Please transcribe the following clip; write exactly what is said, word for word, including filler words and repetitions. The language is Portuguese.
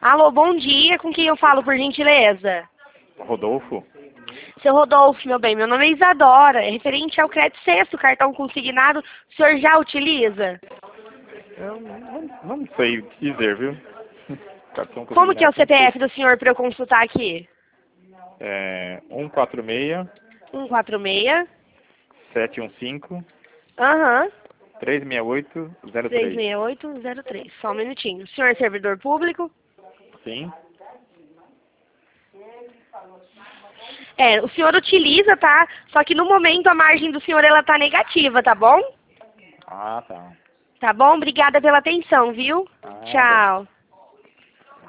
Alô, bom dia. Com quem eu falo, por gentileza? Rodolfo? Seu Rodolfo, meu bem, meu nome é Isadora. É referente ao crédito sexto, cartão consignado. O senhor já utiliza? Eu não, não sei dizer, viu? Cartão Como que é o consignado, C P não F sei. do senhor para eu consultar aqui? É um quatro seis, um quatro seis. sete um cinco, Aham. três seis oito, zero três três. seis oito zero três. Só um minutinho. O senhor é servidor público? Sim? É, o senhor utiliza, tá? Só que no momento a margem do senhor ela tá negativa, tá bom? Ah, tá. Tá bom? Obrigada pela atenção, viu? Nada. Tchau.